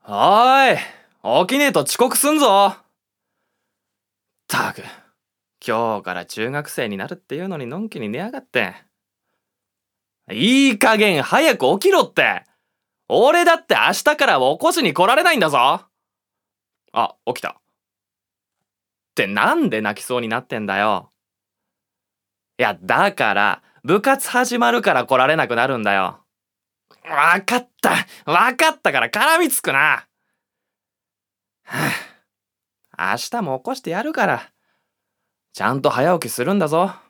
おーい、起きねえと遅刻すんぞ。ったく、今日から中学生になるっていうのにのんきに寝やがって。いい加減早く起きろって。俺だって明日からは起こしに来られないんだぞ。あ、起きた。ってなんで泣きそうになってんだよ。いや、だから、部活始まるから来られなくなるんだよ。わかったから絡みつくな。はぁ、明日も起こしてやるから。ちゃんと早起きするんだぞ。